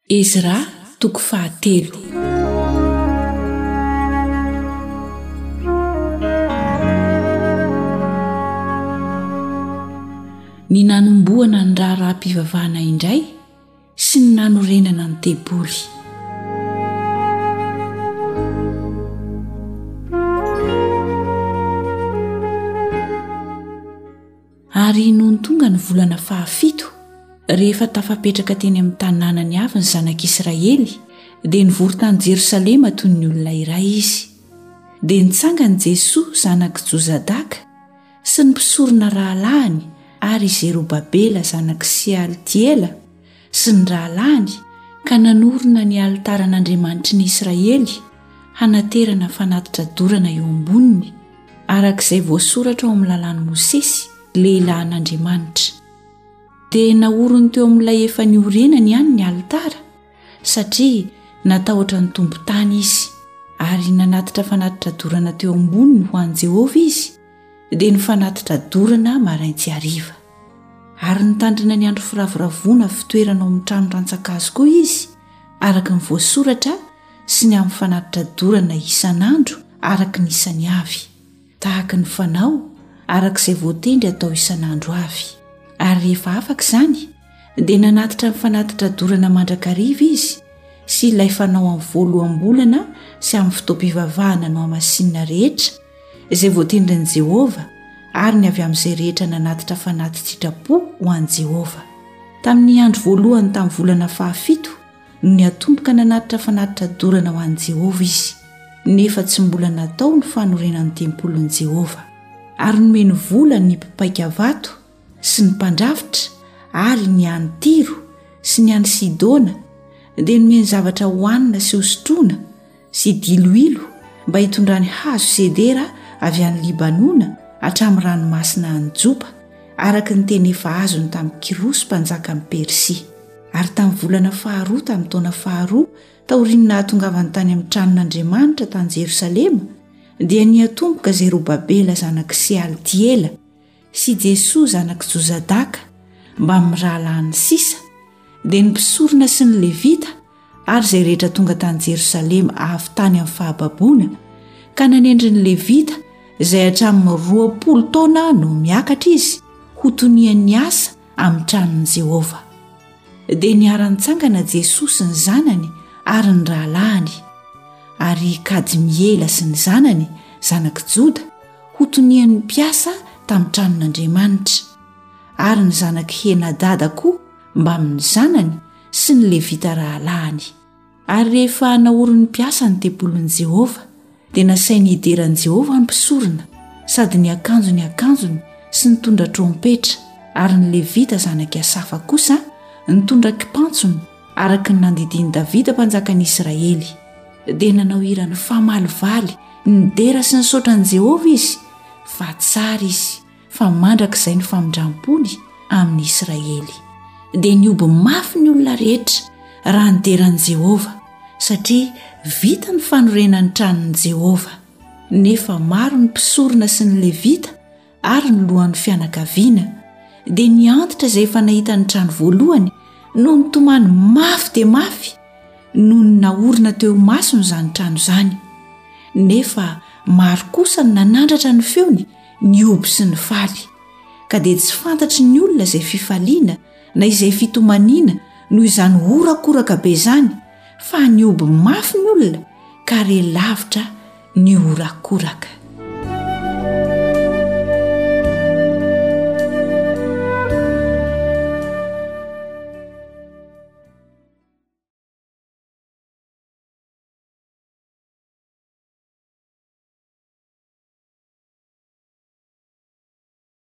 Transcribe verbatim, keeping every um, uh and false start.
Ezra toko fahatelo. Ny nanomboana ny raharaha-mpivavahana indray sy ny nanorenana ny teboly. Ary noho ny tonga ny volana fahafito, rehefa tafapetraka teny amin'ny tanànany avy ny zanak'Israely, dia nivory tany Jerosalema toy ny olona iray izy. Dia nitsangany Jesoa zanak' Jozadaka sy ny mpisorona rahalahiny ary Zerobabela zanak' Sealtiela sy ny rahalahiny ka nanorina ny alitaran'Andriamanitry ny Israely hanaterana fanatitra dorana eo amboniny, arak'izay voasoratra ao amin'ny lalàn'i Mosesy, lehilahin'Andriamanitra. Dia naorony teo amin'ilay efa niorenany ihany ny alitara, satria natahotra ny tombo-tany izy, ary nanatitra fanatitra dorana teo amboniny ho an'i Jehovah izy, dia ny fanatitra dorana maraintsy hariva. Ary nitandrina ny andro firavoravona fitoerana ao amin'ny trano rantsakazo koa izy, araka ny voasoratra sy ny amin'ny fanatitra dorana isan'andro araka ny isany avy, tahaka ny fanao arak'izay voatendry atao isan'andro avy. Ary rehefa afaka izany, dia nanatitra ny fanatitra dorana mandrakariva izy sy ilay fanao amin'ny voaloham-bolana sy amin'ny fotoam-pivavahana no amasinina rehetra, izay voatendrin'i Jehovah, ary ny avy amin'izay rehetra nanatitra fanatin-tsitrapo ho an'i Jehovah. Tamin'ny andro voalohany tamin'ny volana fahafito no niatomboka nanatitra fanatitra dorana ho an'i Jehovah izy, nefa tsy mbola natao ny fanorenan'ny tempolin'i Jehovah. Ary nomeny vola ny mpipaika vato sy ny mpandrafitra ary ny any Tiro sy ny any Sidona, dia nomeny zavatra hohanina sy hosotroana sy diloilo mba hitondrany hazo sedera avy any Libanona hatramin'ny ranomasina any Jopa, araka ny teny efa azony tamin'ny Kirosy mpanjaka ny Persia. Ary tamin'ny volana faharoa tamin'ny taona faharoa taorian'ny nahatongavany tany amin'ny tranon'Andriamanitra tany Jerosalema, dia niatomboka Zerobabela zanak' Sealtiela sy Jesoa zanak' Jozadaka mba amin'ny rahalahiny sisa, dia ny mpisorona sy ny Levita ary izay rehetra tonga tany Jerosalema avy tany amin'ny fahababoana, ka nanendry ny Levita izay hatramin'ny roapolo taona no miakatra izy ho tonian'ny asa amin'ny tranon'i Jehovah. Dia niara-nitsangana Jesoa sy ny zanany ary ny rahalahiny, ary Kadimiela sy ny zanany, zanak' Joda, ho tonian'ny mpiasa tamin'ny tranon'Andriamanitra, ary ny zanak' Henadada koa mba amin'ny zanany sy ny Levita rahalahiny. Ary rehefa naorony mpiasa ny tempolin'i Jehovah, dia nasainy hideran'i Jehovah ny mpisorona, sady ny akanjo ny akanjony sy nitondra trompetra, ary ny Levita zanak' Asafa kosa nitondra kipantsony araka ny nandidiny Davida mpanjakan'i Israely. Dia nanao hira ny famalivaly, ny dera sy ny sotran'i Jehovah izy, fa tsara izy, fa mandrakizay ny famindram-pony amin'ny Israely. Dia nioby mafy ny olona rehetra raha ny deran'i Jehovah, satria vita ny fanorenan'ny tranon'i Jehovah. Nefa maro ny mpisorona sy ny Levita ary ny lohan'ny fianakaviana, dia niantitra izay efa nahita ny trano voalohany no nitomany mafy dia mafy noho ny naorina teo masony izany trano izany. Nefa maro kosa ny nanandratra ny feony, ny oby sy ny faly, ka dia tsy fantatry ny olona izay fifaliana na izay fitomaniana noho izany orakoraka be izany, fa ny oby mafy ny olona ka re lavitra ny orakoraka.